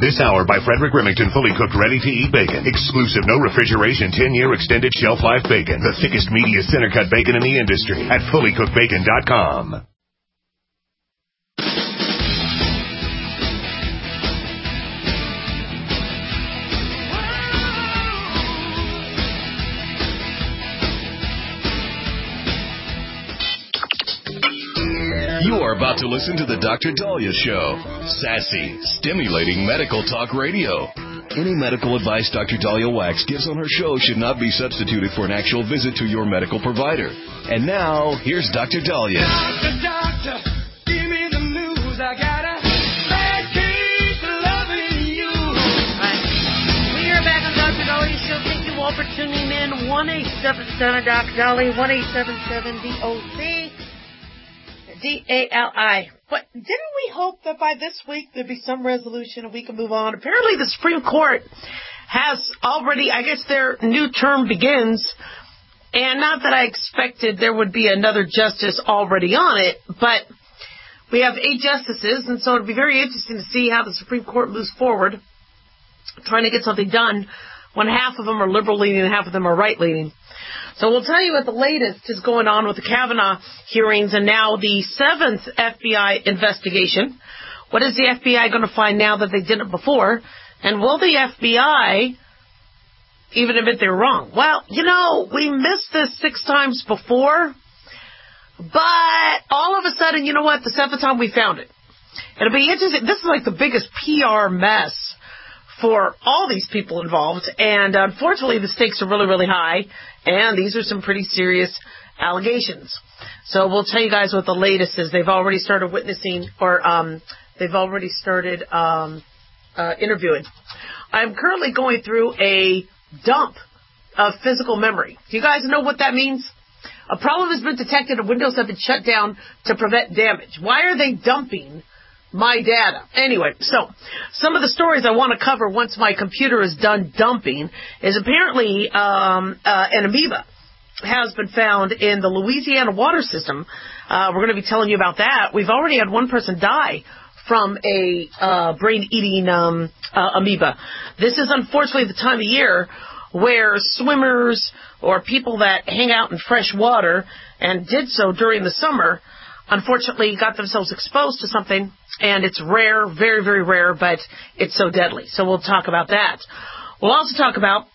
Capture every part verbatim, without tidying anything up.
This hour by Frederick Remington, fully cooked, ready-to-eat bacon. Exclusive, no refrigeration, ten-year extended shelf life bacon. The thickest, meatiest center-cut bacon in the industry at fully cooked bacon dot com. You are about to listen to the Doctor Dahlia Show. Sassy, stimulating medical talk radio. Any medical advice Doctor Dahlia Wax gives on her show should not be substituted for an actual visit to your medical provider. And now, here's Doctor Dahlia. Doctor, doctor, give me the news. I got a bad case of loving you. All right. We are back on Doctor Dahlia Show. Thank you all for tuning in. one eight seven seven Doctor Dahlia, one eight seven seven D O C. D A L I. But didn't we hope that by this week there'd be some resolution and we can move on? Apparently the Supreme Court has already, I guess their new term begins, and not that I expected there would be another justice already on it, but we have eight justices, and so it'd be very interesting to see how the Supreme Court moves forward, trying to get something done when half of them are liberal-leaning and half of them are right-leaning. So we'll tell you what the latest is going on with the Kavanaugh hearings and now the seventh F B I investigation. What is the F B I going to find now that they didn't before? And will the F B I even admit they're wrong? Well, you know, we missed this six times before, but all of a sudden, you know what? The seventh time we found it. It'll be interesting. This is like the biggest P R mess for all these people involved, and unfortunately the stakes are really, really high, and these are some pretty serious allegations. So we'll tell you guys what the latest is. They've already started witnessing, or um, they've already started um, uh, interviewing. I'm currently going through a dump of physical memory. Do you guys know what that means? A problem has been detected and Windows have been shut down to prevent damage. Why are they dumping my data? Anyway, so some of the stories I want to cover once my computer is done dumping is apparently um, uh, an amoeba has been found in the Louisiana water system. Uh, we're going to be telling you about that. We've already had one person die from a uh, brain-eating um, uh, amoeba. This is unfortunately the time of year where swimmers or people that hang out in fresh water and did so during the summer unfortunately got themselves exposed to something, and it's rare, very, very rare, but it's so deadly. So we'll talk about that. We'll also talk about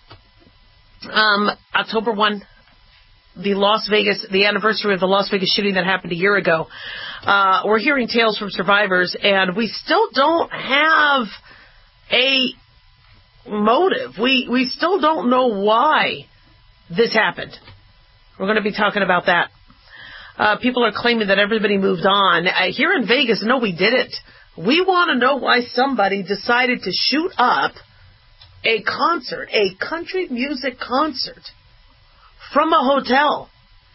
um, October first, the Las Vegas, the anniversary of the Las Vegas shooting that happened a year ago. Uh, we're hearing tales from survivors, and we still don't have a motive. We, we still don't know why this happened. We're going to be talking about that. Uh, people are claiming that everybody moved on. Uh, here in Vegas, no, we didn't. We want to know why somebody decided to shoot up a concert, a country music concert, from a hotel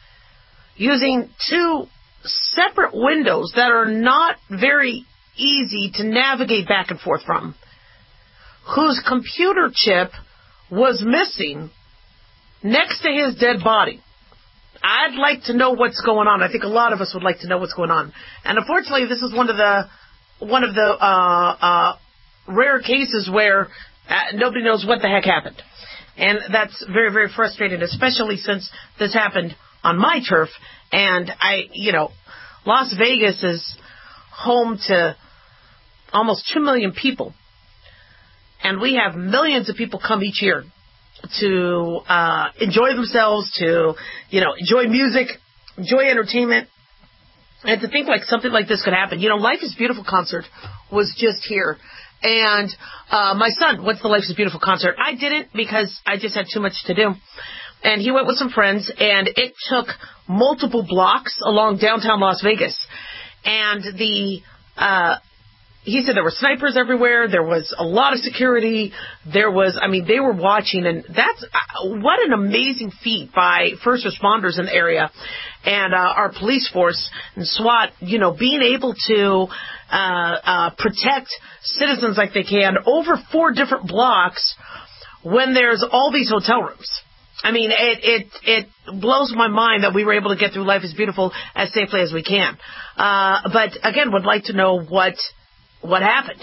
using two separate windows that are not very easy to navigate back and forth from, whose computer chip was missing next to his dead body. I'd like to know what's going on. I think a lot of us would like to know what's going on. And unfortunately, this is one of the one of the uh, uh, rare cases where uh, nobody knows what the heck happened. And that's very, very frustrating, especially since this happened on my turf. And I, you know, Las Vegas is home to almost two million people. And we have millions of people come each year to uh, enjoy themselves, to, you know, enjoy music, enjoy entertainment, and to think like something like this could happen. You know, Life is Beautiful concert was just here, and uh, my son went to the Life is Beautiful concert. I didn't because I just had too much to do, and he went with some friends, and it took multiple blocks along downtown Las Vegas, and the uh he said there were snipers everywhere. There was a lot of security. There was, I mean, they were watching, and that's, what an amazing feat by first responders in the area and uh, our police force and SWAT, you know, being able to uh, uh, protect citizens like they can over four different blocks when there's all these hotel rooms. I mean, it, it, it blows my mind that we were able to get through Life is Beautiful as safely as we can. Uh, but again, would like to know what, what happened.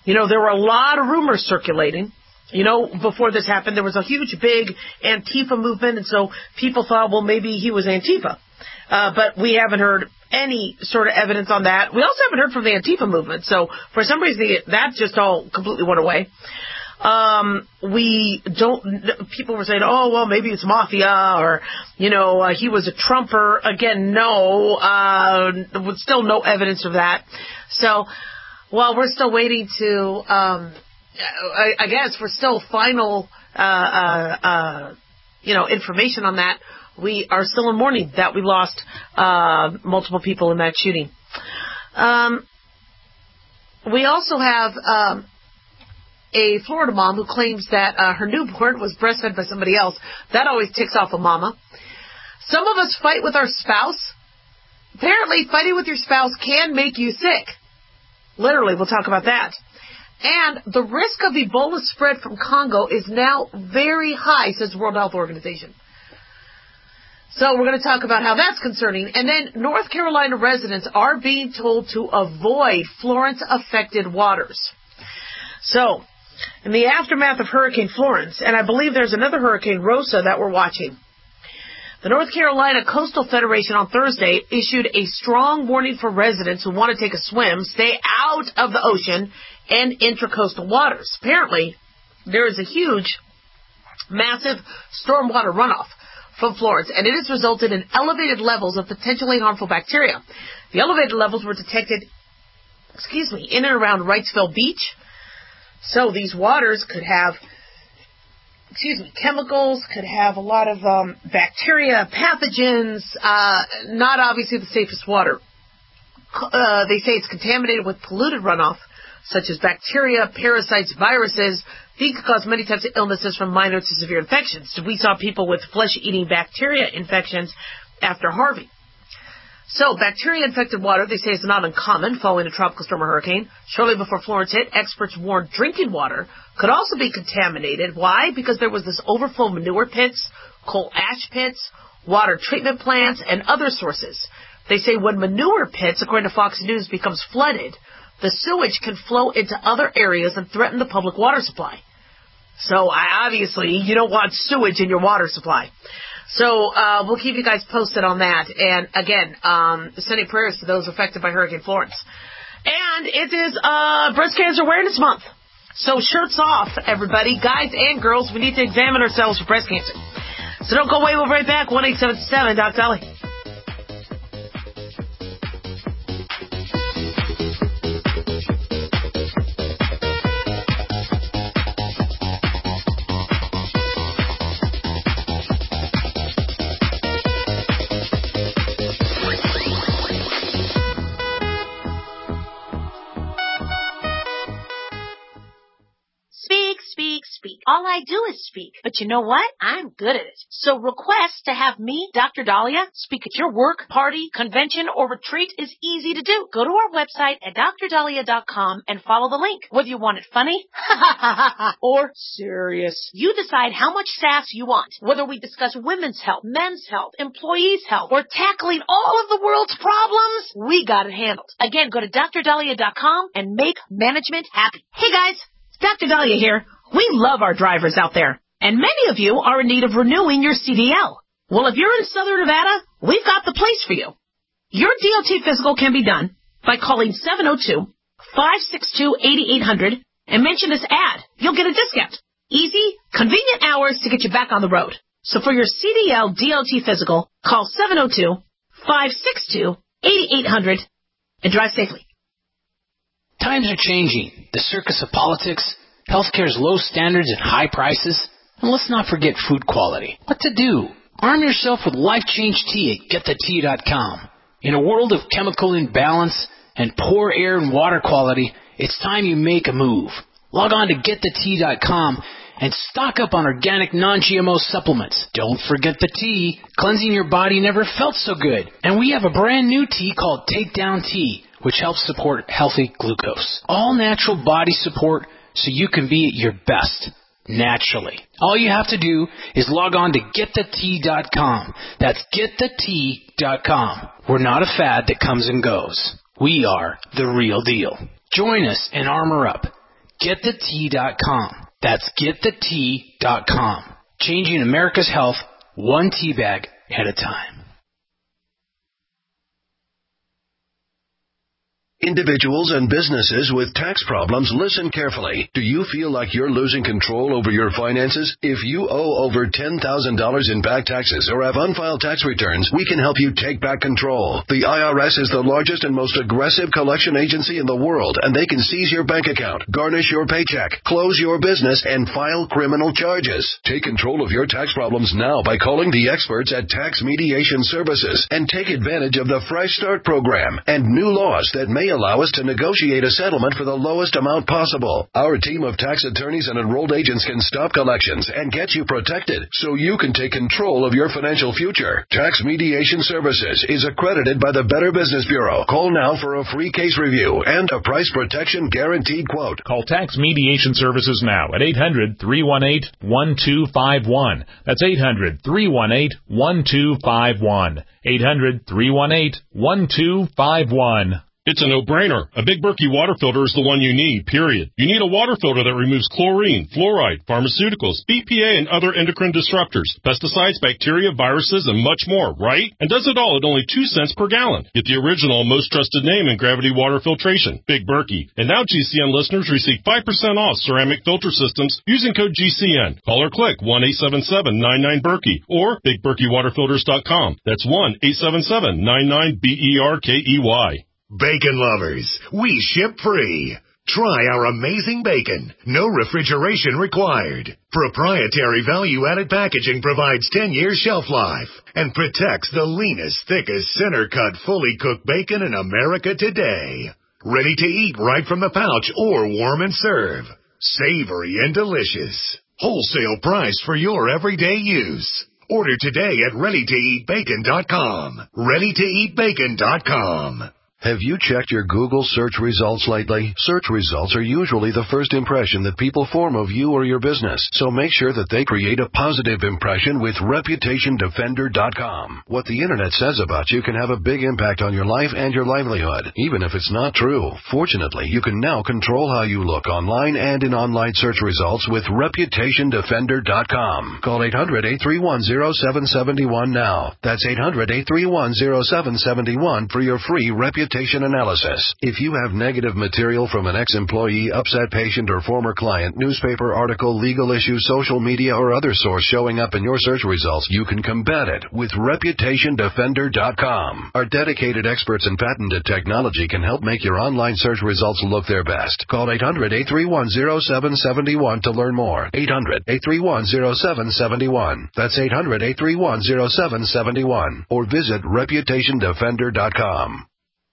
You know, there were a lot of rumors circulating. You know, before this happened, there was a huge, big Antifa movement, and so people thought, well, maybe he was Antifa. Uh, but we haven't heard any sort of evidence on that. We also haven't heard from the Antifa movement, so for some reason, that just all completely went away. Um, we don't, people were saying, oh, well, maybe it's mafia, or, you know, uh, he was a Trumper. Again, no, uh, with still no evidence of that. So, well, we're still waiting to, um, I, I guess we're still final, uh, uh, uh, you know, information on that. We are still in mourning that we lost, uh, multiple people in that shooting. Um, we also have, um, a Florida mom who claims that uh, her newborn was breastfed by somebody else. That always ticks off a mama. Some of us fight with our spouse. Apparently, fighting with your spouse can make you sick. Literally, we'll talk about that. And the risk of Ebola spread from Congo is now very high, says the World Health Organization. So we're going to talk about how that's concerning. And then North Carolina residents are being told to avoid Florence-affected waters. So, in the aftermath of Hurricane Florence, and I believe there's another Hurricane Rosa that we're watching, the North Carolina Coastal Federation on Thursday issued a strong warning for residents who want to take a swim, stay out of the ocean and intracoastal waters. Apparently, there is a huge, massive stormwater runoff from Florence, and it has resulted in elevated levels of potentially harmful bacteria. The elevated levels were detected, excuse me, in and around Wrightsville Beach. So these waters could have, excuse me, chemicals, could have a lot of um, bacteria, pathogens, uh, not obviously the safest water. Uh, they say it's contaminated with polluted runoff, such as bacteria, parasites, viruses. These could cause many types of illnesses from minor to severe infections. We saw people with flesh-eating bacteria infections after Harvey. So, bacteria-infected water, they say, is not uncommon following a tropical storm or hurricane. Shortly before Florence hit, experts warned drinking water could also be contaminated. Why? Because there was this overflow of manure pits, coal ash pits, water treatment plants, and other sources. They say when manure pits, according to Fox News, becomes flooded, the sewage can flow into other areas and threaten the public water supply. So, I, obviously, you don't want sewage in your water supply. So, uh, we'll keep you guys posted on that. And again, um, sending prayers to those affected by Hurricane Florence. And it is, uh, Breast Cancer Awareness Month. So shirts off, everybody. Guys and girls, we need to examine ourselves for breast cancer. So don't go away. We'll be right back. one eight seven seven, Doc Dolly. All I do is speak. But you know what? I'm good at it. So request to have me, Doctor Dahlia, speak at your work, party, convention, or retreat is easy to do. Go to our website at dr dahlia dot com and follow the link. Whether you want it funny or serious, you decide how much sass you want. Whether we discuss women's health, men's health, employees' health, or tackling all of the world's problems, we got it handled. Again, go to dr dahlia dot com and make management happy. Hey guys, Doctor Dahlia here. We love our drivers out there, and many of you are in need of renewing your C D L. Well, if you're in Southern Nevada, we've got the place for you. Your D O T physical can be done by calling seven oh two, five six two, eight eight hundred and mention this ad. You'll get a discount. Easy, convenient hours to get you back on the road. So for your C D L D O T physical, call seven oh two, five six two, eight eight hundred and drive safely. Times are changing. The circus of politics, healthcare's low standards and high prices, and let's not forget food quality. What to do? Arm yourself with Life Change Tea at get the tea dot com. In a world of chemical imbalance and poor air and water quality, it's time you make a move. Log on to get the tea dot com and stock up on organic non-G M O supplements. Don't forget the tea. Cleansing your body never felt so good. And we have a brand new tea called Takedown Tea, which helps support healthy glucose. All natural body support so you can be at your best, naturally. All you have to do is log on to get the tea dot com. That's get the tea dot com. We're not a fad that comes and goes. We are the real deal. Join us and armor up. get the tea dot com. That's get the tea dot com. Changing America's health one tea bag at a time. Individuals and businesses with tax problems, listen carefully. Do you feel like you're losing control over your finances? If you owe over ten thousand dollars in back taxes or have unfiled tax returns, we can help you take back control. The I R S is the largest and most aggressive collection agency in the world, and they can seize your bank account, garnish your paycheck, close your business, and file criminal charges. Take control of your tax problems now by calling the experts at Tax Mediation Services and take advantage of the Fresh Start program and new laws that may allow us to negotiate a settlement for the lowest amount possible. Our team of tax attorneys and enrolled agents can stop collections and get you protected so you can take control of your financial future. Tax Mediation Services is accredited by the Better Business Bureau. Call now for a free case review and a price protection guaranteed quote. Call Tax Mediation Services now at eight hundred, three one eight, one two five one. That's eight hundred, three one eight, one two five one. eight hundred, three one eight, one two five one. It's a no-brainer. A Big Berkey water filter is the one you need, period. You need a water filter that removes chlorine, fluoride, pharmaceuticals, B P A, and other endocrine disruptors, pesticides, bacteria, viruses, and much more, right? And does it all at only two cents per gallon. Get the original, most trusted name in gravity water filtration, Big Berkey. And now G C N listeners receive five percent off ceramic filter systems using code G C N. Call or click one eight seven seven, nine nine, Berkey or big berkey water filters dot com. That's one eight seven seven, nine nine, B E R K E Y. Bacon lovers, we ship free. Try our amazing bacon. No refrigeration required. Proprietary value-added packaging provides ten years shelf life and protects the leanest, thickest, center-cut, fully cooked bacon in America today. Ready to eat right from the pouch or warm and serve. Savory and delicious. Wholesale price for your everyday use. Order today at ready to eat bacon dot com. ready to eat bacon dot com. Have you checked your Google search results lately? Search results are usually the first impression that people form of you or your business, so make sure that they create a positive impression with reputation defender dot com. What the internet says about you can have a big impact on your life and your livelihood, even if it's not true. Fortunately, you can now control how you look online and in online search results with reputation defender dot com. Call eight hundred, eight three one, zero seven seven one now. That's eight hundred, eight three one, zero seven seven one for your free reputation analysis. If you have negative material from an ex-employee, upset patient, or former client, newspaper article, legal issue, social media, or other source showing up in your search results, you can combat it with reputation defender dot com. Our dedicated experts in patented technology can help make your online search results look their best. Call eight hundred, eight three one, zero seven seven one to learn more. eight hundred, eight three one, zero seven seven one. That's eight hundred, eight three one, zero seven seven one. Or visit reputation defender dot com.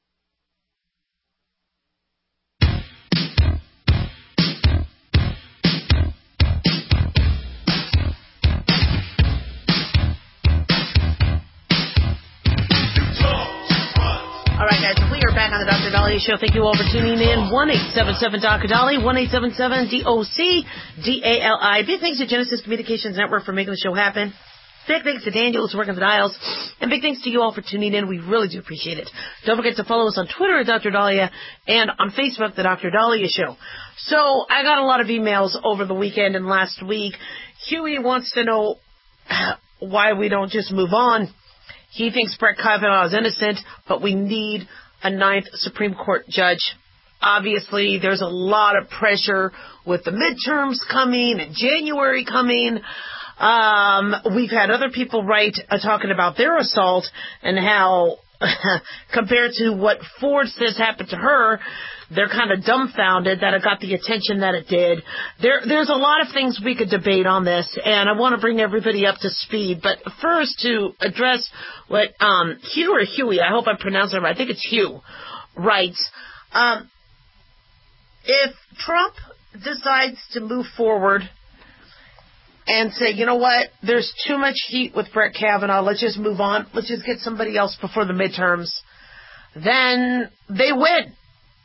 All right, guys, we are back on the Doctor Dahlia Show. Thank you all for tuning in. one eight seven seven Doctor Dahlia, one eight seven seven D O C D A L I. Big thanks to Genesis Communications Network for making the show happen. Big thanks to Daniel who's working the dials. And big thanks to you all for tuning in. We really do appreciate it. Don't forget to follow us on Twitter at Doctor Dahlia and on Facebook, The Doctor Dahlia Show. So I got a lot of emails over the weekend and last week. Huey wants to know why we don't just move on. He thinks Brett Kavanaugh is innocent, but we need a ninth Supreme Court judge. Obviously, there's a lot of pressure with the midterms coming and January coming. Um, we've had other people write uh, talking about their assault and how, compared to what Ford says happened to her, they're kind of dumbfounded that it got the attention that it did. There, there's a lot of things we could debate on this, and I want to bring everybody up to speed. But first, to address what um, Hugh or Huey, I hope I pronounced it right, I think it's Hugh, writes, um, if Trump decides to move forward and say, you know what, there's too much heat with Brett Kavanaugh, let's just move on, let's just get somebody else before the midterms, then they win.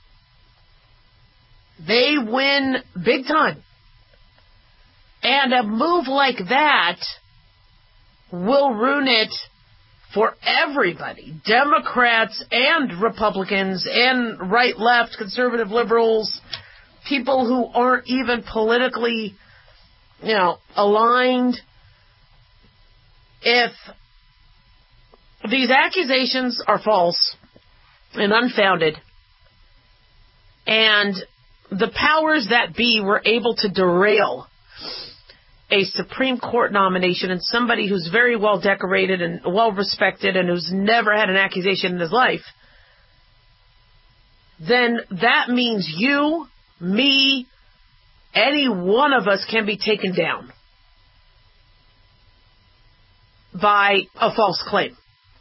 They win big time. And a move like that will ruin it for everybody, Democrats and Republicans and right, left, conservative, liberals, people who aren't even politically, you know, aligned. If these accusations are false and unfounded, and the powers that be were able to derail a Supreme Court nomination and somebody who's very well decorated and well respected and who's never had an accusation in his life, then that means you, me, any one of us can be taken down by a false claim.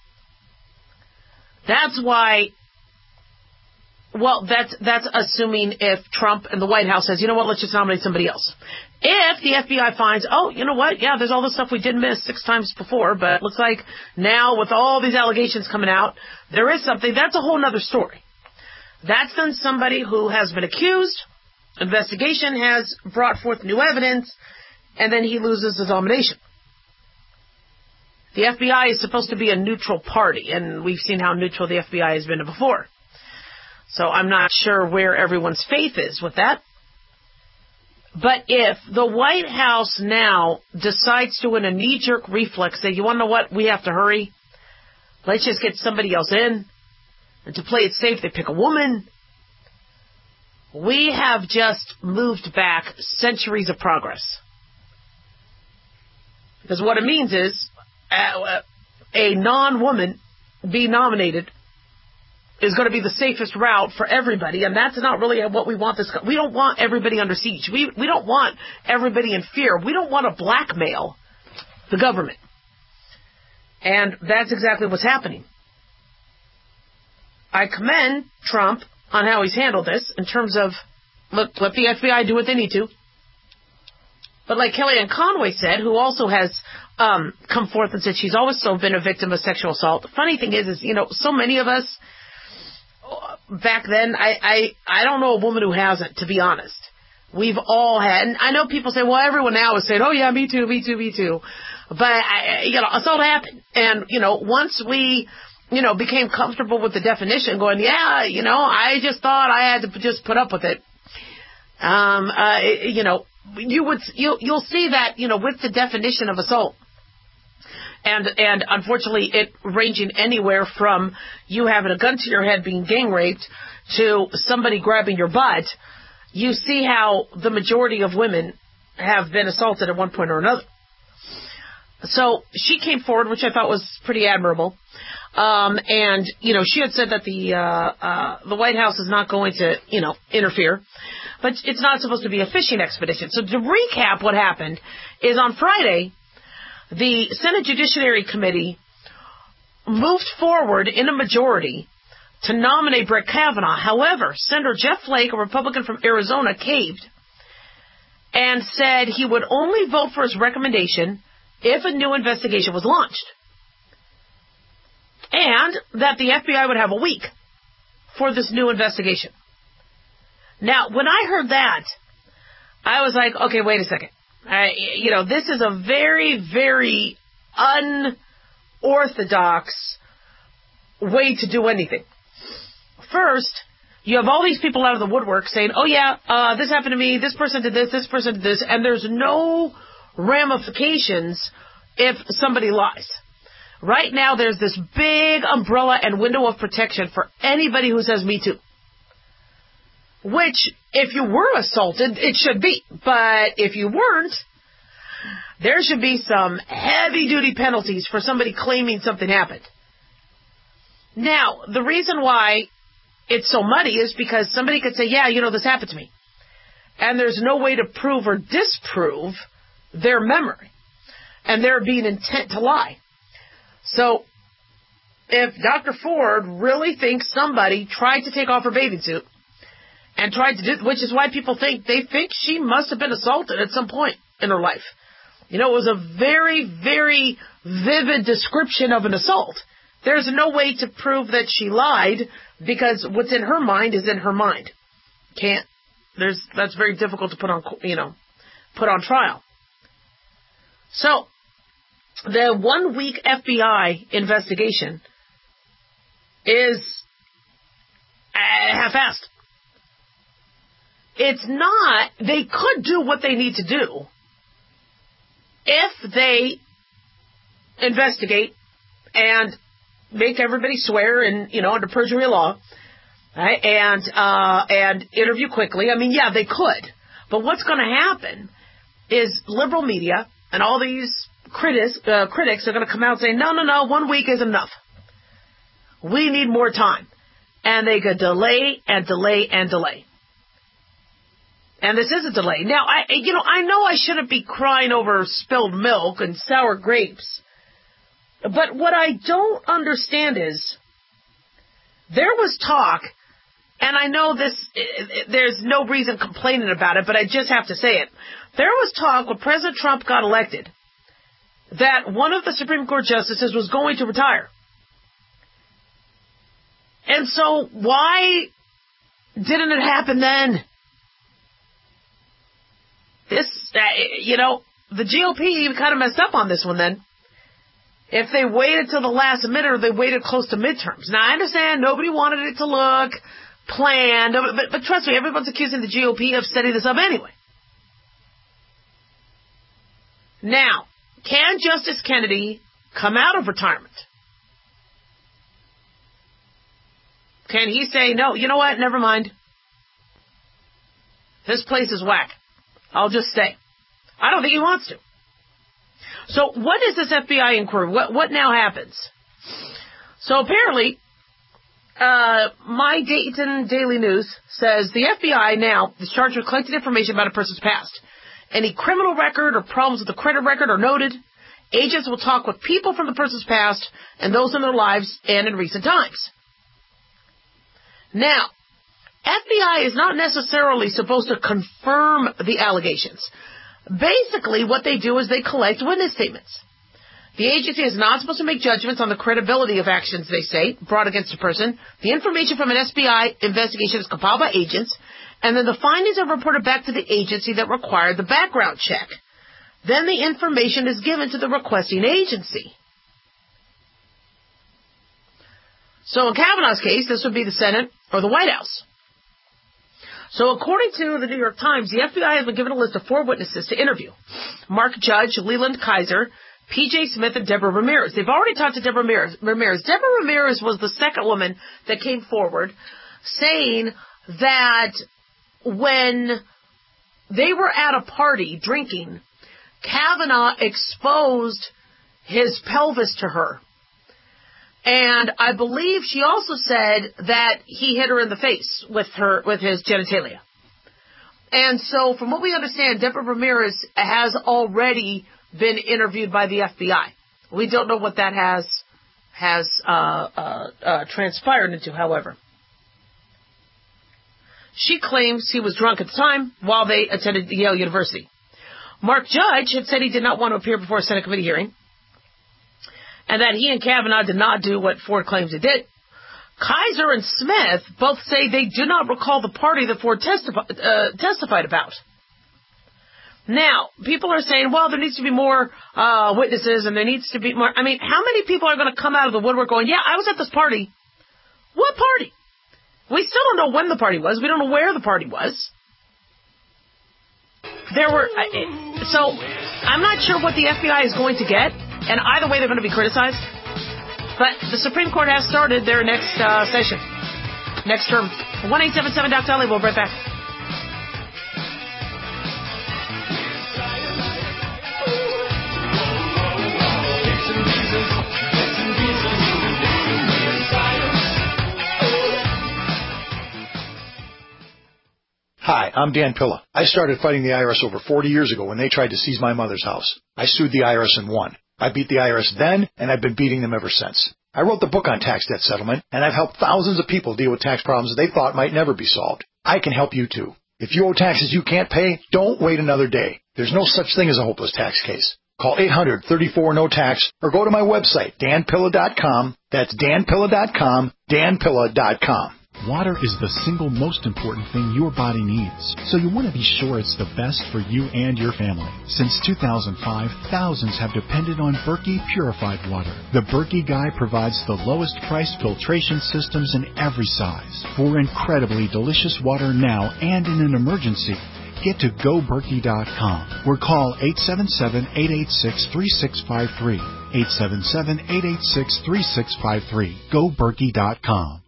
That's why, well, that's that's assuming if Trump and the White House says, you know what, let's just nominate somebody else. If the F B I finds, oh, you know what, yeah, there's all this stuff we did miss six times before, but looks like now with all these allegations coming out, there is something, that's a whole other story. That's then somebody who has been accused, investigation has brought forth new evidence, and then he loses his nomination. The F B I is supposed to be a neutral party, and we've seen how neutral the F B I has been before. So I'm not sure where everyone's faith is with that. But if the White House now decides to, in a knee-jerk reflex, say, you want to know what, we have to hurry, let's just get somebody else in, and to play it safe, they pick a woman, we have just moved back centuries of progress. Because what it means is, uh, a non-woman be nominated is going to be the safest route for everybody, and that's not really what we want. This we don't want everybody under siege. We we don't want everybody in fear. We don't want to blackmail the government, and that's exactly what's happening. I commend Trump on how he's handled this in terms of, look, let the F B I do what they need to. But like Kellyanne Conway said, who also has um, come forth and said she's always so been a victim of sexual assault. The funny thing is, is you know, so many of us back then, I, I, I don't know a woman who hasn't, to be honest. We've all had, and I know people say, well, everyone now is saying, oh yeah, me too, me too, me too. But, I, you know, assault happened. And, you know, once we, you know, became comfortable with the definition, going, yeah, you know, I just thought I had to just put up with it. Um, uh, you know, you would, you'll, you'll see that, you know, with the definition of assault, And, and unfortunately, it ranging anywhere from you having a gun to your head being gang raped to somebody grabbing your butt, you see how the majority of women have been assaulted at one point or another. So she came forward, which I thought was pretty admirable. Um, and, you know, she had said that the, uh, uh, the White House is not going to, you know, interfere. But it's not supposed to be a fishing expedition. So to recap what happened is on Friday, the Senate Judiciary Committee moved forward in a majority to nominate Brett Kavanaugh. However, Senator Jeff Flake, a Republican from Arizona, caved and said he would only vote for his recommendation if a new investigation was launched, and that the F B I would have a week for this new investigation. Now, when I heard that, I was like, okay, wait a second. I, you know, this is a very, very unorthodox way to do anything. First, you have all these people out of the woodwork saying, oh, yeah, uh, this happened to me, this person did this, this person did this, and there's no ramifications if somebody lies. Right now, there's this big umbrella and window of protection for anybody who says me too. Which, if you were assaulted, it should be. But if you weren't, there should be some heavy-duty penalties for somebody claiming something happened. Now, the reason why it's so muddy is because somebody could say, yeah, you know, this happened to me. And there's no way to prove or disprove their memory and their being intent to lie. So, if Doctor Ford really thinks somebody tried to take off her bathing suit and tried to do, which is why people think, they think she must have been assaulted at some point in her life. You know, it was a very, very vivid description of an assault. There's no way to prove that she lied because what's in her mind is in her mind. Can't, there's, that's very difficult to put on, you know, put on trial. So, the one week F B I investigation is uh, half-assed. it's not, they could do what they need to do if they investigate and make everybody swear and, you know, under perjury law, right, and, uh, and interview quickly. I mean, yeah, they could. But what's going to happen is liberal media and all these critics, uh, critics are going to come out and say, no, no, no, one week is enough. We need more time. And they could delay and delay and delay. And this is a delay. Now, I, you know, I know I shouldn't be crying over spilled milk and sour grapes. But what I don't understand is there was talk, and I know this, there's no reason complaining about it, but I just have to say it. There was talk when President Trump got elected that one of the Supreme Court justices was going to retire. And so why didn't it happen then? This, uh, you know, the G O P kind of messed up on this one then. If they waited till the last minute or they waited close to midterms. Now, I understand nobody wanted it to look planned, but, but trust me, everyone's accusing the G O P of setting this up anyway. Now, can Justice Kennedy come out of retirement? Can he say, no, you know what, never mind. This place is whack. I'll just stay. I don't think he wants to. So what is this F B I inquiry? What, what now happens? So apparently, uh, My Dayton Daily News says the F B I now is charged with collecting information about a person's past. Any criminal record or problems with the credit record are noted. Agents will talk with people from the person's past and those in their lives and in recent times. Now, F B I is not necessarily supposed to confirm the allegations. Basically, what they do is they collect witness statements. The agency is not supposed to make judgments on the credibility of actions, they say, brought against a person. The information from an F B I investigation is compiled by agents, and then the findings are reported back to the agency that required the background check. Then the information is given to the requesting agency. So in Kavanaugh's case, this would be the Senate or the White House. So according to the New York Times, the F B I has been given a list of four witnesses to interview. Mark Judge, Leland Kaiser, P J Smith, and Deborah Ramirez. They've already talked to Deborah Ramirez. Deborah Ramirez was the second woman that came forward saying that when they were at a party drinking, Kavanaugh exposed his pelvis to her. And I believe she also said that he hit her in the face with her with his genitalia. And so from what we understand, Deborah Ramirez has already been interviewed by the F B I. We don't know what that has has uh, uh, uh, transpired into, however. She claims he was drunk at the time while they attended Yale University. Mark Judge had said he did not want to appear before a Senate committee hearing, and that he and Kavanaugh did not do what Ford claims they did. Kaiser and Smith both say they do not recall the party that Ford testifi- uh, testified about. Now, people are saying, well, there needs to be more uh, witnesses and there needs to be more. I mean, how many people are going to come out of the woodwork going, yeah, I was at this party? What party? We still don't know when the party was. We don't know where the party was. There were, uh, so I'm not sure what the F B I is going to get. And either way, they're going to be criticized. But the Supreme Court has started their next uh, session, next term. one eight seven seven Doctor Ellie. We'll be right back. Hi, I'm Dan Pilla. I started fighting the I R S over forty years ago when they tried to seize my mother's house. I sued the I R S and won. I beat the I R S then, and I've been beating them ever since. I wrote the book on tax debt settlement, and I've helped thousands of people deal with tax problems they thought might never be solved. I can help you too. If you owe taxes you can't pay, don't wait another day. There's no such thing as a hopeless tax case. Call eight hundred, thirty-four, no tax or go to my website, dan pilla dot com. That's dan pilla dot com, dan pilla dot com. Water is the single most important thing your body needs, so you want to be sure it's the best for you and your family. Since two thousand five, thousands have depended on Berkey purified water. The Berkey Guy provides the lowest price filtration systems in every size for incredibly delicious water now and in an emergency. Get to go berkey dot com or call eight seven seven, eight eight six, three six five three. eight seven seven, eight eight six, three six five three. go berkey dot com.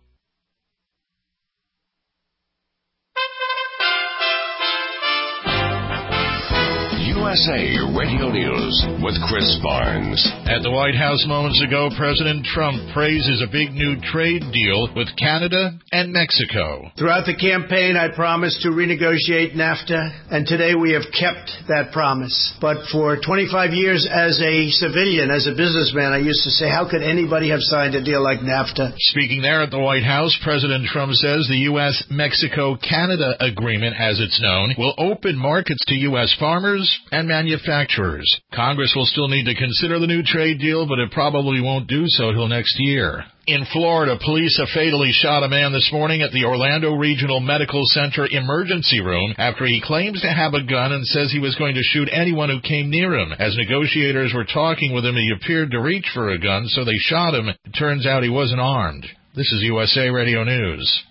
U S A Radio News with Chris Barnes. At the White House moments ago, President Trump praises a big new trade deal with Canada and Mexico. Throughout the campaign, I promised to renegotiate NAFTA, and today we have kept that promise. But for twenty-five years as a civilian, as a businessman, I used to say, how could anybody have signed a deal like NAFTA? Speaking there at the White House, President Trump says the U S Mexico Canada agreement, as it's known, will open markets to U S farmers and manufacturers. Congress will still need to consider the new trade deal, but it probably won't do so till next year. In Florida, police have fatally shot a man this morning at the Orlando Regional Medical Center emergency room after he claims to have a gun and says he was going to shoot anyone who came near him. As negotiators were talking with him, he appeared to reach for a gun, so they shot him. It turns out he wasn't armed. This is U S A Radio News.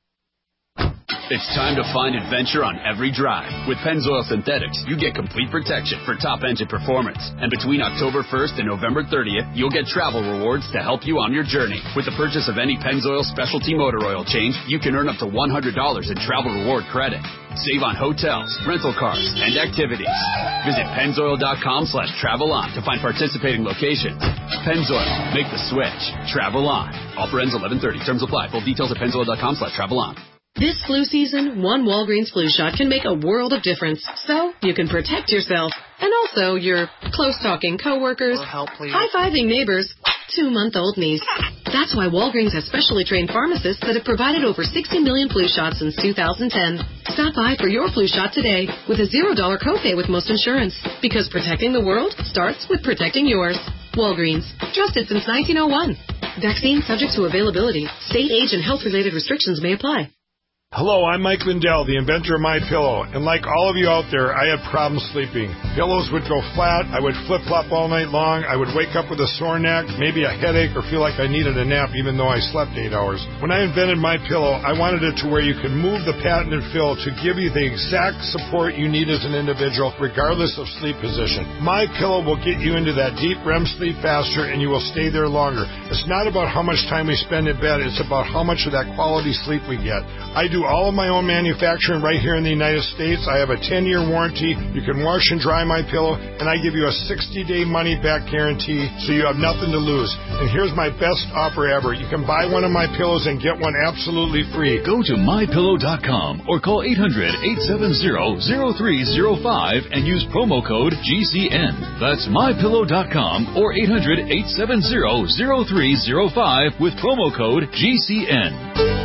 It's time to find adventure on every drive. With Pennzoil Synthetics, you get complete protection for top engine performance. And between October first and November thirtieth, you'll get travel rewards to help you on your journey. With the purchase of any Pennzoil specialty motor oil change, you can earn up to one hundred dollars in travel reward credit. Save on hotels, rental cars, and activities. Visit Pennzoil.com slash travel on to find participating locations. Pennzoil, make the switch. Travel on. Offer ends eleven thirty. Terms apply. Full details at Pennzoil.com slash travel on. This flu season, one Walgreens flu shot can make a world of difference. So you can protect yourself and also your close-talking coworkers, high-fiving neighbors, two-month-old niece. That's why Walgreens has specially trained pharmacists that have provided over sixty million flu shots since two thousand ten. Stop by for your flu shot today with a zero dollar copay with most insurance. Because protecting the world starts with protecting yours. Walgreens. Trusted since nineteen oh one. Vaccine subject to availability. State, age, and health-related restrictions may apply. Hello, I'm Mike Lindell, the inventor of MyPillow, and like all of you out there, I had problems sleeping. Pillows would go flat, I would flip-flop all night long, I would wake up with a sore neck, maybe a headache, or feel like I needed a nap even though I slept eight hours. When I invented MyPillow, I wanted it to where you could move the patented fill to give you the exact support you need as an individual, regardless of sleep position. MyPillow will get you into that deep R E M sleep faster, and you will stay there longer. It's not about how much time we spend in bed, it's about how much of that quality sleep we get. I do all of my own manufacturing right here in the United States. I have a ten-year warranty. You can wash and dry my pillow, and I give you a sixty-day money-back guarantee, so you have nothing to lose. And here's my best offer ever. You can buy one of my pillows and get one absolutely free. Go to my pillow dot com or call eight hundred, eight seven zero, zero three zero five and use promo code G C N. That's my pillow dot com or eight hundred, eight seven zero, zero three zero five with promo code G C N.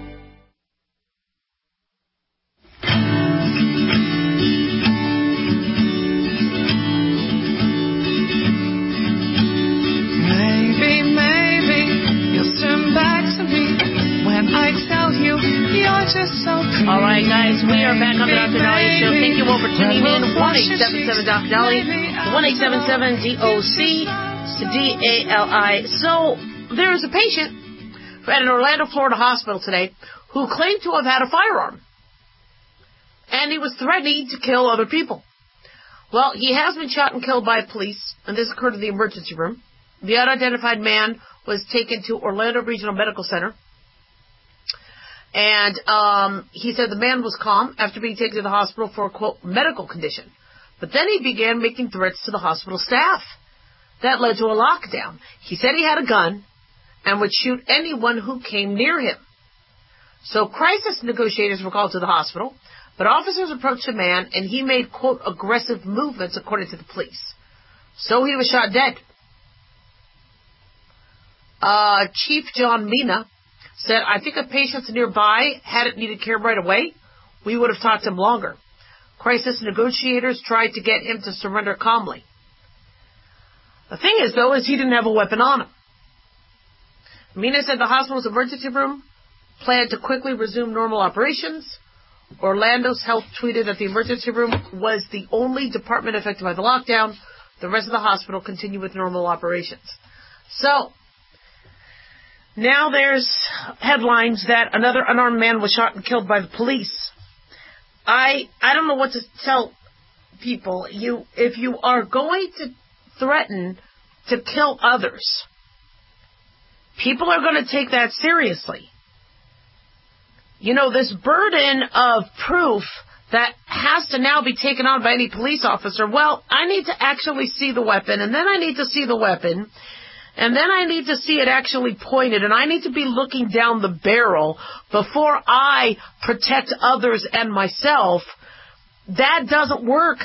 All right, guys, we are back on the Doctor Dolly Show. Thank you all for tuning in. one eight seven seven Doctor Dolly, one eight seven seven D O C D A L I. So, there is a patient at an Orlando, Florida hospital today who claimed to have had a firearm. And he was threatening to kill other people. Well, he has been shot and killed by police, and this occurred in the emergency room. The unidentified man was taken to Orlando Regional Medical Center. And um, he said the man was calm after being taken to the hospital for a, quote, medical condition. But then he began making threats to the hospital staff. That led to a lockdown. He said he had a gun and would shoot anyone who came near him. So crisis negotiators were called to the hospital, but officers approached the man, and he made, quote, aggressive movements, according to the police. So he was shot dead. Uh, Chief John Mina said, I think if patients nearby hadn't needed care right away, we would have talked to him longer. Crisis negotiators tried to get him to surrender calmly. The thing is, though, is he didn't have a weapon on him. Mina said the hospital's emergency room plan to quickly resume normal operations. Orlando's Health tweeted that the emergency room was the only department affected by the lockdown. The rest of the hospital continued with normal operations. So, now there's headlines that another unarmed man was shot and killed by the police. I I don't know what to tell people. You, if you are going to threaten to kill others, people are going to take that seriously. You know, this burden of proof that has to now be taken on by any police officer, well, I need to actually see the weapon, and then I need to see the weapon, and then I need to see it actually pointed, and I need to be looking down the barrel before I protect others and myself. That doesn't work.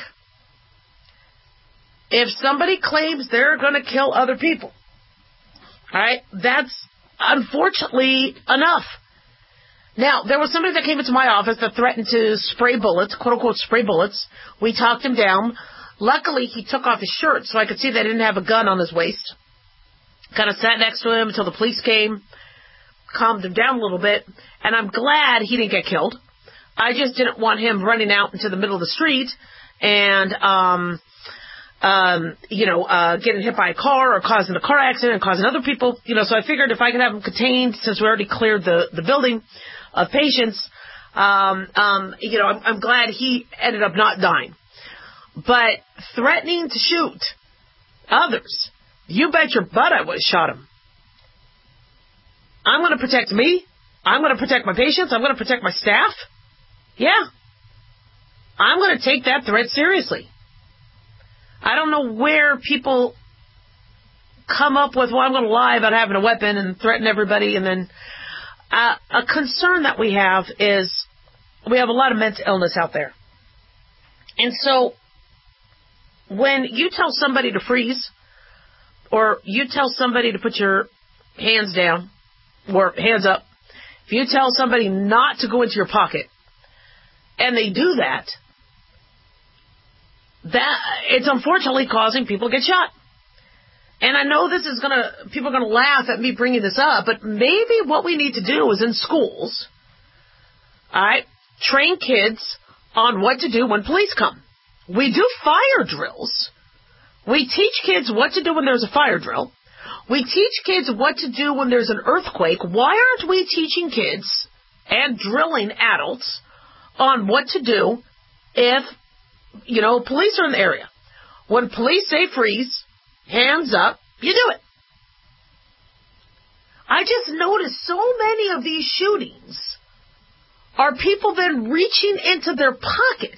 If somebody claims they're going to kill other people, all right, that's unfortunately enough. Now, there was somebody that came into my office that threatened to spray bullets, quote-unquote spray bullets. We talked him down. Luckily, he took off his shirt so I could see that he didn't have a gun on his waist. Kind of sat next to him until the police came, calmed him down a little bit, and I'm glad he didn't get killed. I just didn't want him running out into the middle of the street and, um, um, you know, uh, getting hit by a car or causing a car accident and causing other people, you know, so I figured if I could have him contained, since we already cleared the, the building of patients, um, um, you know, I'm, I'm glad he ended up not dying. But threatening to shoot others, you bet your butt I would have shot him. I'm going to protect me. I'm going to protect my patients. I'm going to protect my staff. Yeah. I'm going to take that threat seriously. I don't know where people come up with, well, I'm going to lie about having a weapon and threaten everybody. And then uh, a concern that we have is we have a lot of mental illness out there. And so when you tell somebody to freeze, or you tell somebody to put your hands down or hands up, if you tell somebody not to go into your pocket and they do that, that it's unfortunately causing people to get shot. And I know this is going to, people are going to laugh at me bringing this up, but maybe what we need to do is in schools, all right, train kids on what to do when police come. We do fire drills. We teach kids what to do when there's a fire drill. We teach kids what to do when there's an earthquake. Why aren't we teaching kids and drilling adults on what to do if, you know, police are in the area? When police say freeze, hands up, you do it. I just noticed so many of these shootings are people then reaching into their pocket.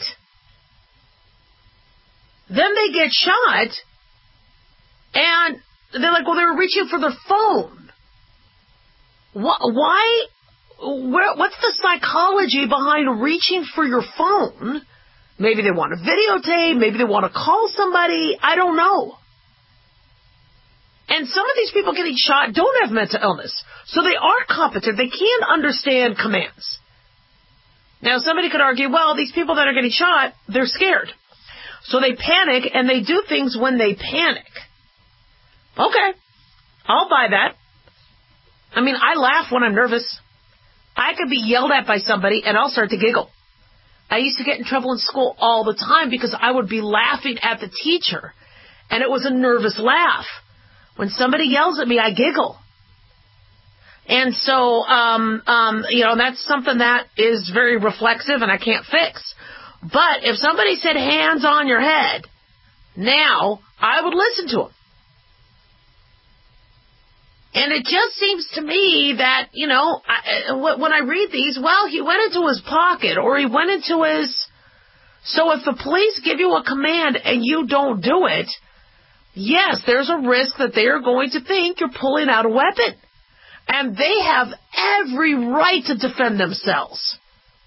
Then they get shot, and they're like, well, they were reaching for their phone. Why? Where, what's the psychology behind reaching for your phone? Maybe they want to videotape. Maybe they want to call somebody. I don't know. And some of these people getting shot don't have mental illness, so they are competent. They can understand commands. Now, somebody could argue, well, these people that are getting shot, they're scared. So they panic, and they do things when they panic. Okay, I'll buy that. I mean, I laugh when I'm nervous. I could be yelled at by somebody, and I'll start to giggle. I used to get in trouble in school all the time because I would be laughing at the teacher, and it was a nervous laugh. When somebody yells at me, I giggle. And so, um, um, you know, that's something that is very reflexive, and I can't fix. But if somebody said hands on your head, now I would listen to them. And it just seems to me that, you know, I, when I read these, well, he went into his pocket or he went into his... So if the police give you a command and you don't do it, yes, there's a risk that they are going to think you're pulling out a weapon. And they have every right to defend themselves.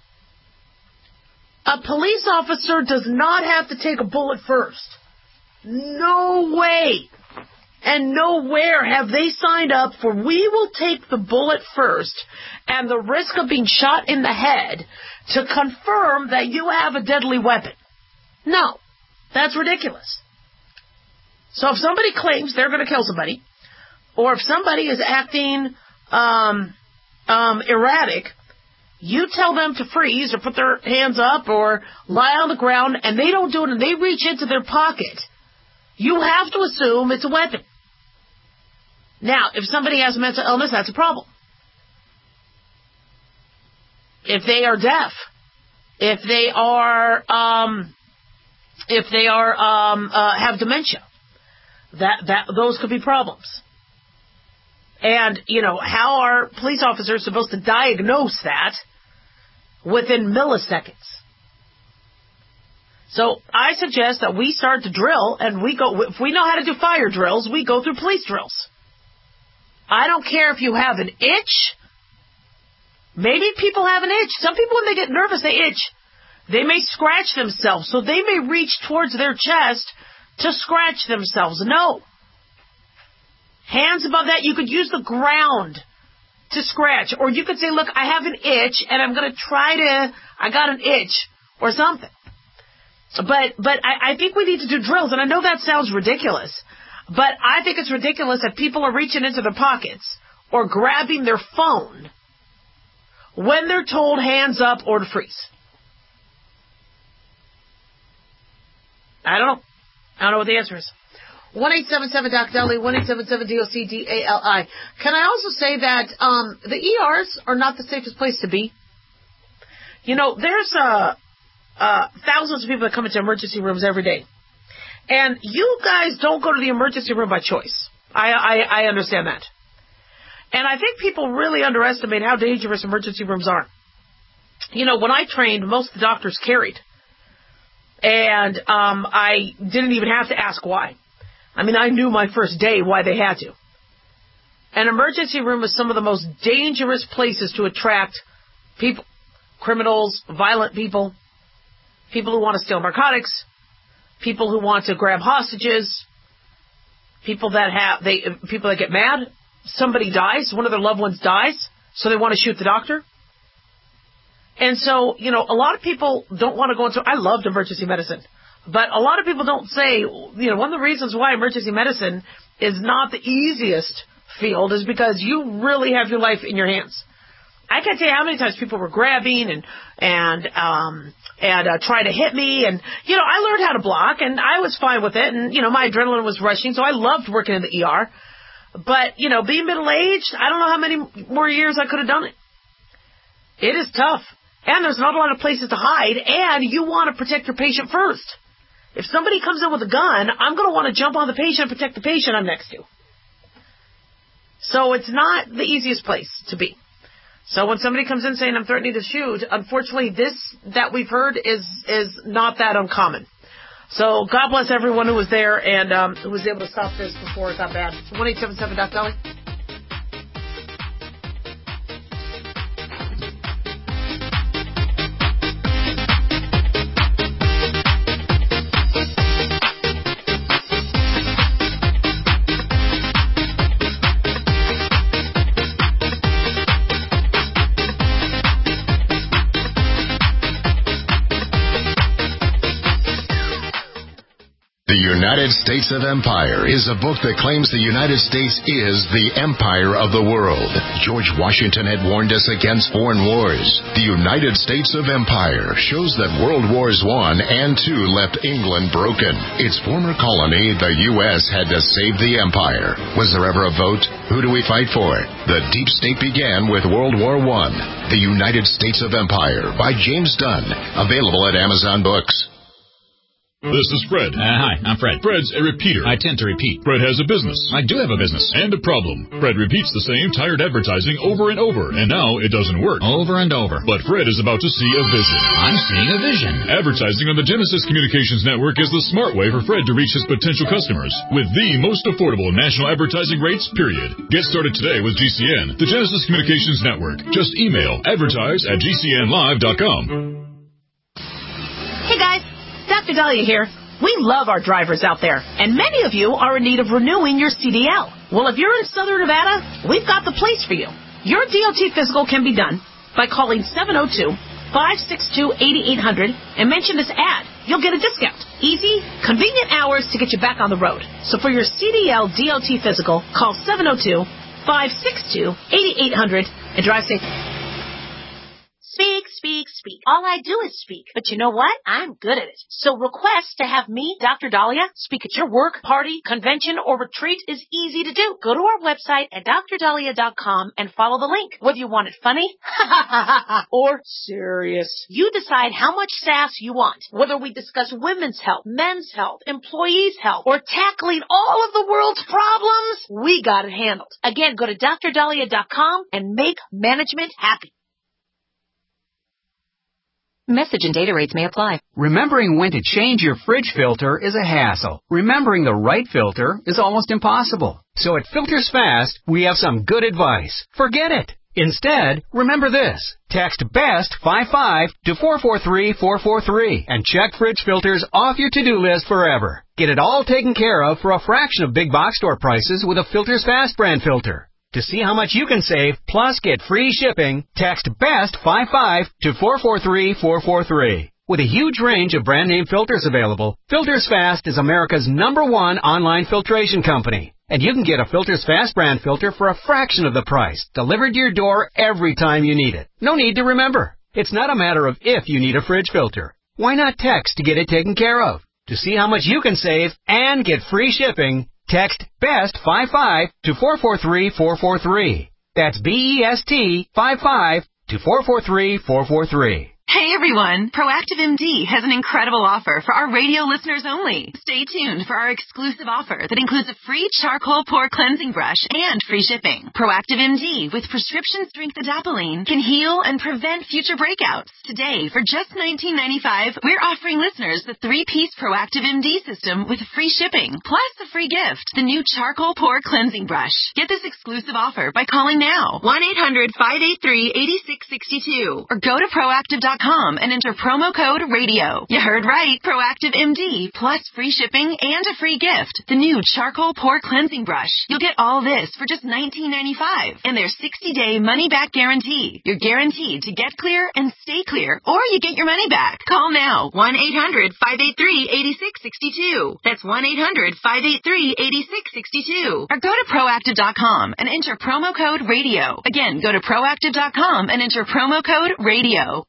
A police officer does not have to take a bullet first. No way. And nowhere have they signed up for we will take the bullet first and the risk of being shot in the head to confirm that you have a deadly weapon. No, that's ridiculous. So if somebody claims they're going to kill somebody, or if somebody is acting um, um, erratic, you tell them to freeze or put their hands up or lie on the ground, and they don't do it and they reach into their pocket, you have to assume it's a weapon. Now, if somebody has a mental illness, that's a problem. If they are deaf, if they are, um, if they are, um, uh, have dementia, that, that, those could be problems. And, you know, how are police officers supposed to diagnose that within milliseconds? So I suggest that we start to drill, and we go, if we know how to do fire drills, we go through police drills. I don't care if you have an itch. Maybe people have an itch. Some people, when they get nervous, they itch. They may scratch themselves, so they may reach towards their chest to scratch themselves. No. Hands above that, you could use the ground to scratch. Or you could say, look, I have an itch, and I'm going to try to, I got an itch, or something. But but I, I think we need to do drills, and I know that sounds ridiculous, but I think it's ridiculous that people are reaching into their pockets or grabbing their phone when they're told hands up or to freeze. I don't know. I don't know what the answer is. one eight seven seven D O C D A L I, one eight seven seven D O C D A L I. Can I also say that um, the E Rs are not the safest place to be? You know, there's uh, uh, thousands of people that come into emergency rooms every day. And you guys don't go to the emergency room by choice. I, I, I understand that. And I think people really underestimate how dangerous emergency rooms are. You know, when I trained, most of the doctors carried. And um, I didn't even have to ask why. I mean, I knew my first day why they had to. An emergency room is some of the most dangerous places to attract people. Criminals, violent people, people who want to steal narcotics, people who want to grab hostages, people that have they people that get mad. Somebody dies, one of their loved ones dies, so they want to shoot the doctor. And so, you know, a lot of people don't want to go into, I loved emergency medicine, but a lot of people don't say, you know, one of the reasons why emergency medicine is not the easiest field is because you really have your life in your hands. I can't tell you how many times people were grabbing and, and, um, and, uh, trying to hit me. And, you know, I learned how to block and I was fine with it. And, you know, my adrenaline was rushing. So I loved working in the E R. But, you know, being middle-aged, I don't know how many more years I could have done it. It is tough. And there's not a lot of places to hide. And you want to protect your patient first. If somebody comes in with a gun, I'm going to want to jump on the patient and protect the patient I'm next to. So it's not the easiest place to be. So when somebody comes in saying I'm threatening to shoot, unfortunately this that we've heard is is not that uncommon. So God bless everyone who was there and um, who was able to stop this before it got bad. one eight seven seven D O C D A L I. The United States of Empire is a book that claims the United States is the empire of the world. George Washington had warned us against foreign wars. The United States of Empire shows that World Wars One and Two left England broken. Its former colony, the U S, had to save the empire. Was there ever a vote? Who do we fight for? The deep state began with World War One. The United States of Empire by James Dunn. Available at Amazon Books. This is Fred. Uh, hi, I'm Fred. Fred's a repeater. I tend to repeat. Fred has a business. I do have a business. And a problem. Fred repeats the same tired advertising over and over, and now it doesn't work. Over and over. But Fred is about to see a vision. I'm seeing a vision. Advertising on the Genesis Communications Network is the smart way for Fred to reach his potential customers with the most affordable national advertising rates, period. Get started today with G C N, the Genesis Communications Network. Just email advertise at G C N live dot com. Hey guys, Doctor Dahlia here. We love our drivers out there, and many of you are in need of renewing your C D L. Well, if you're in Southern Nevada, we've got the place for you. Your D O T physical can be done by calling seven oh two, five six two, eight eight zero zero and mention this ad. You'll get a discount. Easy, convenient hours to get you back on the road. So for your C D L D O T physical, call seven oh two, five six two, eight eight zero zero and drive safe. Speak, speak, speak. All I do is speak. But you know what? I'm good at it. So request to have me, Doctor Dahlia, speak at your work, party, convention, or retreat is easy to do. Go to our website at D R dahlia dot com and follow the link. Whether you want it funny or serious, you decide how much sass you want. Whether we discuss women's health, men's health, employees' health, or tackling all of the world's problems, we got it handled. Again, go to D R dahlia dot com and make management happy. Message and data rates may apply. Remembering when to change your fridge filter is a hassle. Remembering the right filter is almost impossible. So at Filters Fast, we have some good advice. Forget it. Instead, remember this. Text BEST fifty-five to four four three four four three and check fridge filters off your to-do list forever. Get it all taken care of for a fraction of big box store prices with a Filters Fast brand filter. To see how much you can save, plus get free shipping, text BEST fifty-five to four four three four four three. With a huge range of brand name filters available, Filters Fast is America's number one online filtration company. And you can get a Filters Fast brand filter for a fraction of the price, delivered to your door every time you need it. No need to remember. It's not a matter of if you need a fridge filter. Why not text to get it taken care of? To see how much you can save and get free shipping, text BEST fifty-five to four four three four four three. That's B E S T fifty-five to four four three four four three. Hey everyone, Proactive M D has an incredible offer for our radio listeners only. Stay tuned for our exclusive offer that includes a free charcoal pore cleansing brush and free shipping. Proactive M D with prescription strength adapalene can heal and prevent future breakouts. Today, for just nineteen ninety-five dollars, we're offering listeners the three-piece Proactive M D system with free shipping, plus a free gift, the new charcoal pore cleansing brush. Get this exclusive offer by calling now, one eight hundred five eight three eight six six two, or go to proactive dot com and enter promo code radio. You heard right. Proactive M D plus free shipping and a free gift. The new charcoal pore cleansing brush. You'll get all this for just nineteen ninety-five dollars and their sixty-day money-back guarantee. You're guaranteed to get clear and stay clear, or you get your money back. Call now. one eight hundred five eight three eight six six two. That's one eight hundred five eight three eight six six two. Or go to proactive dot com and enter promo code radio. Again, go to proactive dot com and enter promo code radio.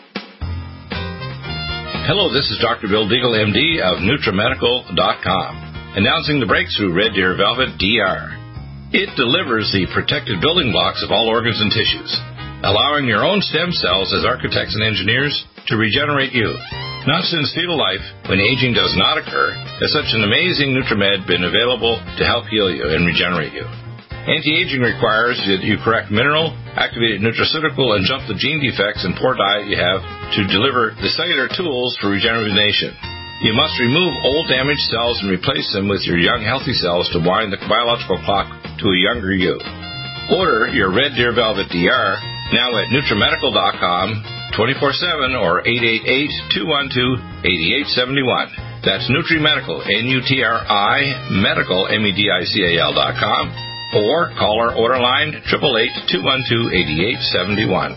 Hello, this is Doctor Bill Deagle, M D of Nutramedical dot com, announcing the breakthrough Red Deer Velvet D R. It delivers the protected building blocks of all organs and tissues, allowing your own stem cells as architects and engineers to regenerate you. Not since fetal life, when aging does not occur, has such an amazing Nutramed been available to help heal you and regenerate you. Anti-aging requires that you correct mineral, activated nutraceutical, and jump the gene defects and poor diet you have to deliver the cellular tools for regeneration. You must remove old damaged cells and replace them with your young healthy cells to wind the biological clock to a younger you. Order your Red Deer Velvet D R now at Nutramedical dot com, twenty-four seven or eight eight eight, two one two, eight eight seven one. That's Nutrimedical, N U T R I, medical, M E D I C A L dot com. Or call our order line, eight eight eight, two one two, eight eight seven one.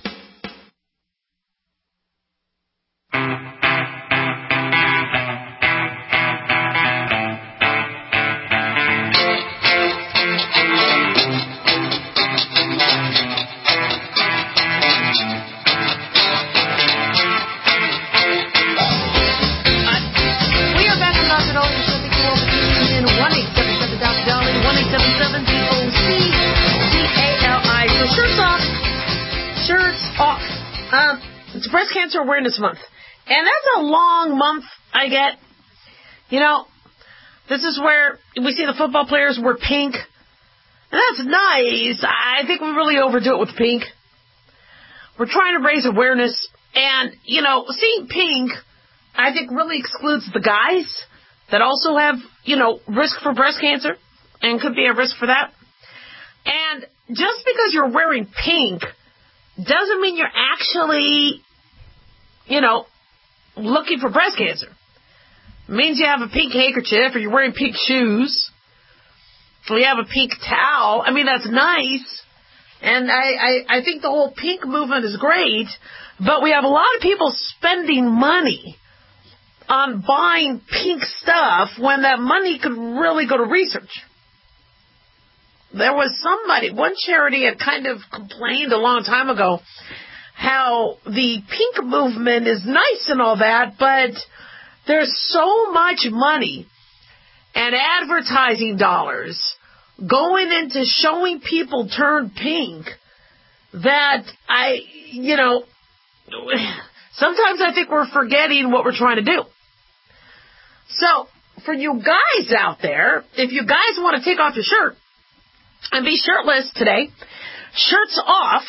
Breast Cancer Awareness Month. And that's a long month, I get. You know, this is where we see the football players wear pink. And that's nice. I think we really overdo it with pink. We're trying to raise awareness. And, you know, seeing pink, I think really excludes the guys that also have, you know, risk for breast cancer and could be a risk for that. And just because you're wearing pink doesn't mean you're actually, you know, looking for breast cancer. It means you have a pink handkerchief or you're wearing pink shoes or you have a pink towel. I mean, that's nice. And I, I, I think the whole pink movement is great, but we have a lot of people spending money on buying pink stuff when that money could really go to research. there was somebody, one charity had kind of complained a long time ago how the pink movement is nice and all that, but there's so much money and advertising dollars going into showing people turn pink that I, you know, sometimes I think we're forgetting what we're trying to do. So, for you guys out there, if you guys want to take off your shirt and be shirtless today, shirts off.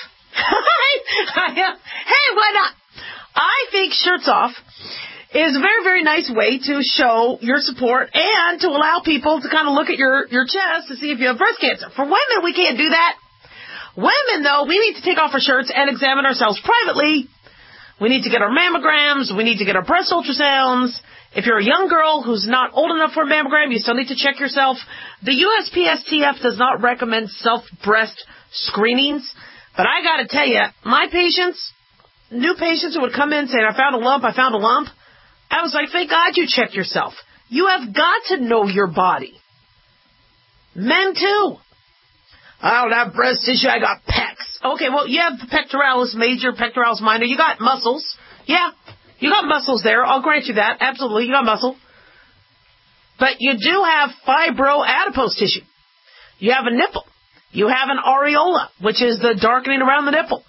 Hey, why not? I think shirts off is a very, very nice way to show your support and to allow people to kind of look at your, your chest to see if you have breast cancer. For women, we can't do that. Women, though, we need to take off our shirts and examine ourselves privately. We need to get our mammograms. We need to get our breast ultrasounds. If you're a young girl who's not old enough for a mammogram, you still need to check yourself. The U S P S T F does not recommend self-breast screenings. But I got to tell you, my patients, new patients who would come in saying, I found a lump, I found a lump, I was like, thank God you checked yourself. You have got to know your body. Men, too. I don't have breast tissue, I got pecs. Okay, well, you have pectoralis major, pectoralis minor, you got muscles. Yeah, you got muscles there, I'll grant you that, absolutely, you got muscle. But you do have fibroadipose tissue. You have a nipple. You have an areola, which is the darkening around the nipple.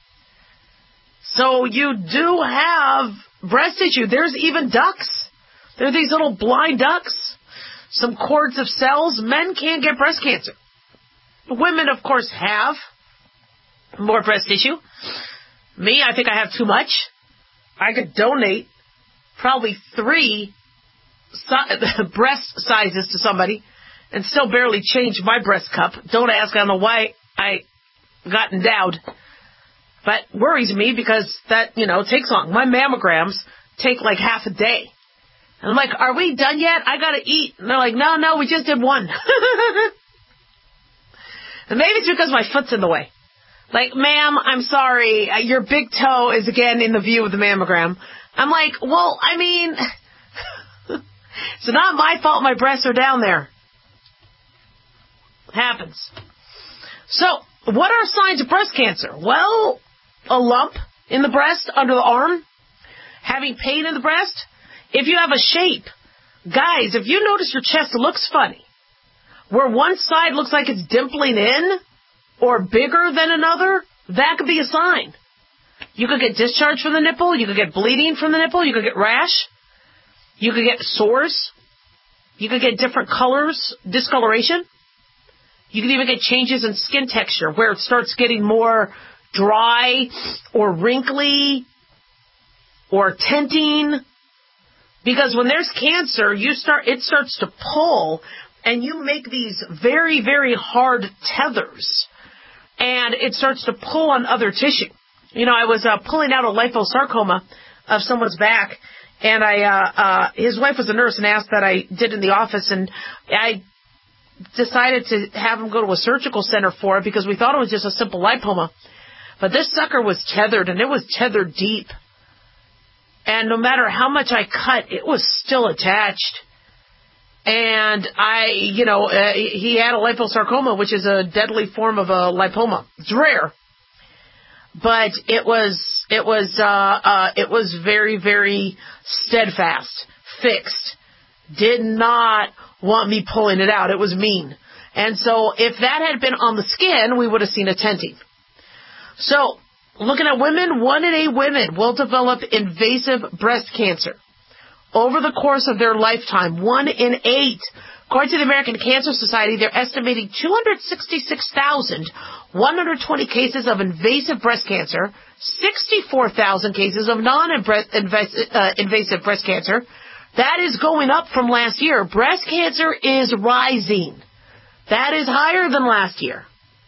So you do have breast tissue. There's even ducts. There are these little blind ducts, some cords of cells. Men can get breast cancer. Women, of course, have more breast tissue. Me, I think I have too much. I could donate probably three si- breast sizes to somebody and still barely change my breast cup. Don't ask, I don't know why I got endowed. But worries me because that, you know, takes long. My mammograms take like half a day. And I'm like, are we done yet? I gotta eat. And they're like, no, no, we just did one. And maybe it's because my foot's in the way. Like, ma'am, I'm sorry, your big toe is again in the view of the mammogram. I'm like, well, I mean, it's not my fault my breasts are down there. Happens. So, what are signs of breast cancer? Well, a lump in the breast, under the arm, having pain in the breast. If you have a shape, guys, if you notice your chest looks funny, where one side looks like it's dimpling in or bigger than another, that could be a sign. You could get discharge from the nipple, you could get bleeding from the nipple, you could get rash, you could get sores, you could get different colors, discoloration. You can even get changes in skin texture where it starts getting more dry or wrinkly or tenting. Because when there's cancer, you start it starts to pull and you make these very, very hard tethers. And it starts to pull on other tissue. You know, I was uh, pulling out a liposarcoma of someone's back, and I uh, uh, his wife was a nurse and asked that I did in the office, and I decided to have him go to a surgical center for it because we thought it was just a simple lipoma. But this sucker was tethered, and it was tethered deep. And no matter how much I cut, it was still attached. And I, you know, uh, he had a liposarcoma, which is a deadly form of a lipoma. It's rare. But it was, it was, uh, uh, it was very, very steadfast, fixed. Did not want me pulling it out. It was mean. And so if that had been on the skin, we would have seen a tenting. So looking at women, one in eight women will develop invasive breast cancer over the course of their lifetime. One in eight. According to the American Cancer Society, they're estimating two hundred sixty-six thousand one hundred twenty cases of invasive breast cancer, sixty-four thousand cases of non-invasive breast cancer. That is going up from last year. Breast cancer is rising. That is higher than last year.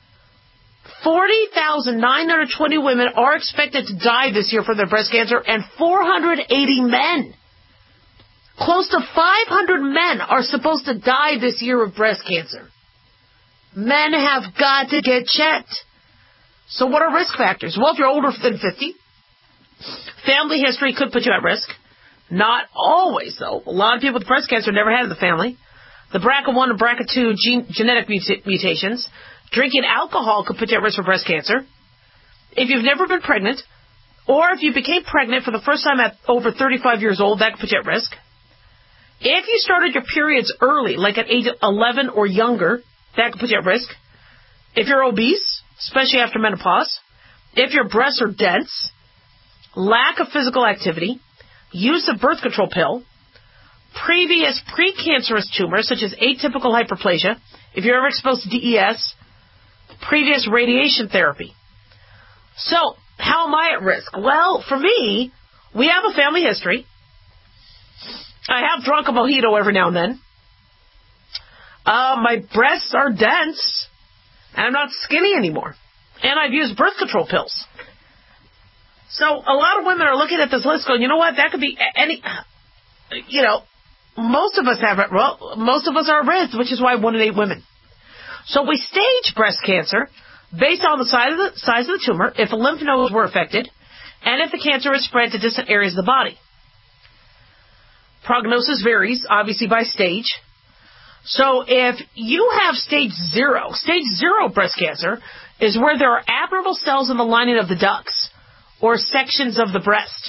forty thousand nine hundred twenty women are expected to die this year from their breast cancer, and four hundred eighty men. Close to five hundred men are supposed to die this year of breast cancer. Men have got to get checked. So what are risk factors? Well, if you're older than fifty, family history could put you at risk. Not always, though. A lot of people with breast cancer never had it in the family. the B R C A one and B R C A two gene, genetic muta- mutations. Drinking alcohol could put you at risk for breast cancer. If you've never been pregnant, or if you became pregnant for the first time at over thirty-five years old, that could put you at risk. If you started your periods early, like at age eleven or younger, that could put you at risk. If you're obese, especially after menopause, if your breasts are dense, lack of physical activity, use of birth control pill, previous precancerous tumors such as atypical hyperplasia, if you're ever exposed to D E S, previous radiation therapy. So, how am I at risk? Well, for me, we have a family history. I have drunk a mojito every now and then. Uh, my breasts are dense, and I'm not skinny anymore. And I've used birth control pills. So a lot of women are looking at this list going, you know what, that could be any, you know, most of us have it, well, most of us are at risk, which is why one in eight women. So we stage breast cancer based on the size of the, size of the tumor, if the lymph nodes were affected, and if the cancer is spread to distant areas of the body. Prognosis varies, obviously, by stage. So if you have stage zero, stage zero breast cancer is where there are abnormal cells in the lining of the ducts or sections of the breast.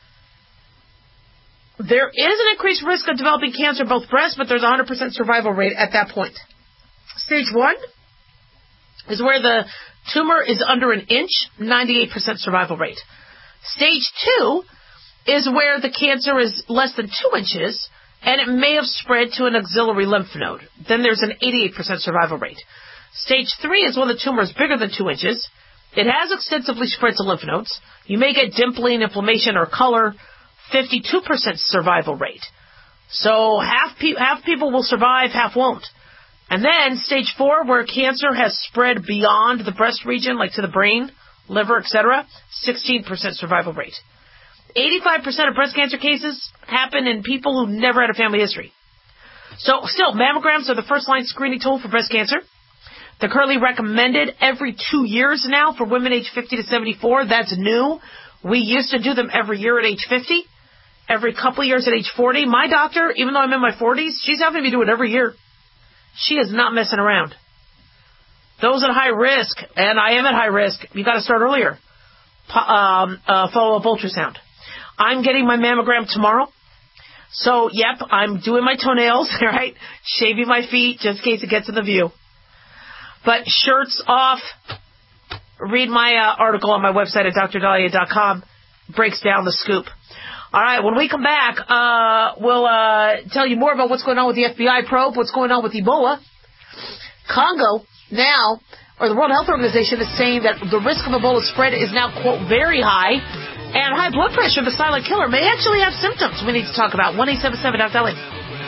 There is an increased risk of developing cancer in both breasts, but there's a one hundred percent survival rate at that point. Stage one is where the tumor is under an inch, ninety-eight percent survival rate. Stage two is where the cancer is less than two inches, and it may have spread to an axillary lymph node. Then there's an eighty-eight percent survival rate. Stage three is when the tumor is bigger than two inches. It has extensively spread to lymph nodes. You may get dimpling, inflammation, or color. fifty-two percent survival rate. So half, pe- half people will survive, half won't. And then stage four, where cancer has spread beyond the breast region, like to the brain, liver, et cetera, sixteen percent survival rate. eighty-five percent of breast cancer cases happen in people who never had a family history. So still, mammograms are the first-line screening tool for breast cancer. They're currently recommended every two years now for women age fifty to seventy-four. That's new. We used to do them every year at age fifty, every couple of years at age forty. My doctor, even though I'm in my forties, she's having me do it every year. She is not messing around. Those at high risk, and I am at high risk, you got to start earlier. Um, uh, follow-up ultrasound. I'm getting my mammogram tomorrow. So, yep, I'm doing my toenails, right? Shaving my feet just in case it gets in the view. But shirts off. Read my uh, article on my website at D R Dahlia dot com. Breaks down the scoop. All right, when we come back, uh, we'll uh, tell you more about what's going on with the F B I probe, what's going on with Ebola. Congo now, or the World Health Organization, is saying that the risk of Ebola spread is now, quote, very high. And high blood pressure, the silent killer, may actually have symptoms we need to talk about. one eight seven seven Doctor Ellie.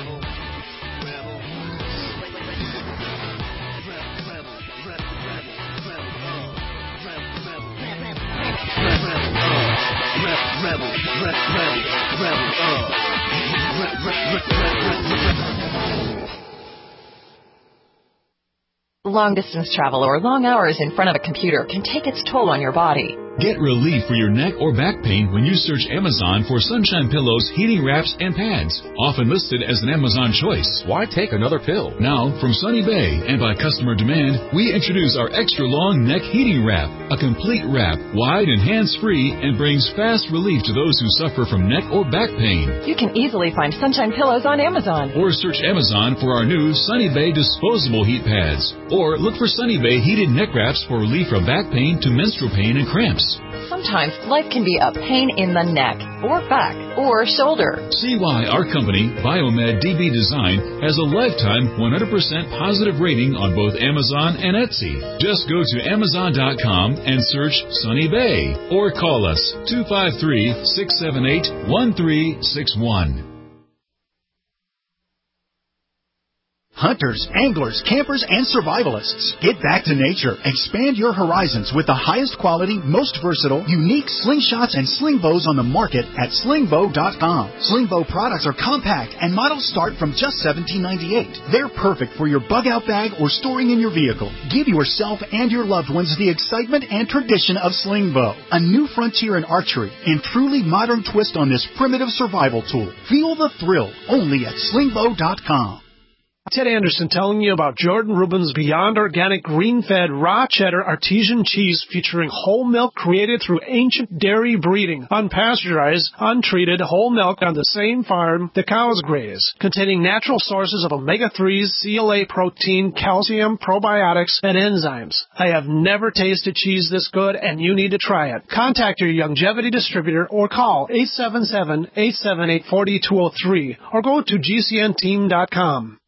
Long-distance travel or long hours in front of a computer can take its toll on your body. Get relief for your neck or back pain when you search Amazon for Sunshine Pillows, heating wraps, and pads. Often listed as an Amazon choice. Why take another pill? Now, from Sunny Bay and by customer demand, we introduce our extra long neck heating wrap. A complete wrap, wide and hands-free, and brings fast relief to those who suffer from neck or back pain. You can easily find Sunshine Pillows on Amazon. Or search Amazon for our new Sunny Bay disposable heat pads. Or look for Sunny Bay heated neck wraps for relief from back pain to menstrual pain and cramps. Sometimes life can be a pain in the neck, or back, or shoulder. See why our company, Biomed D B Design, has a lifetime one hundred percent positive rating on both Amazon and Etsy. Just go to Amazon dot com and search Sunny Bay, or call us two five three, six seven eight, one three six one. Hunters, anglers, campers, and survivalists. Get back to nature. Expand your horizons with the highest quality, most versatile, unique slingshots and sling bows on the market at sling bow dot com. Sling bow products are compact and models start from just seventeen ninety-eight. They're perfect for your bug-out bag or storing in your vehicle. Give yourself and your loved ones the excitement and tradition of sling bow. A new frontier in archery and truly modern twist on this primitive survival tool. Feel the thrill only at sling bow dot com. Ted Anderson telling you about Jordan Rubin's Beyond Organic Green-Fed Raw Cheddar Artesian Cheese featuring whole milk created through ancient dairy breeding, unpasteurized, untreated whole milk on the same farm the cows graze, containing natural sources of omega threes, C L A protein, calcium, probiotics, and enzymes. I have never tasted cheese this good, and you need to try it. Contact your Youngevity distributor or call eight seven seven, eight seven eight, four two zero three or go to G C N team dot com.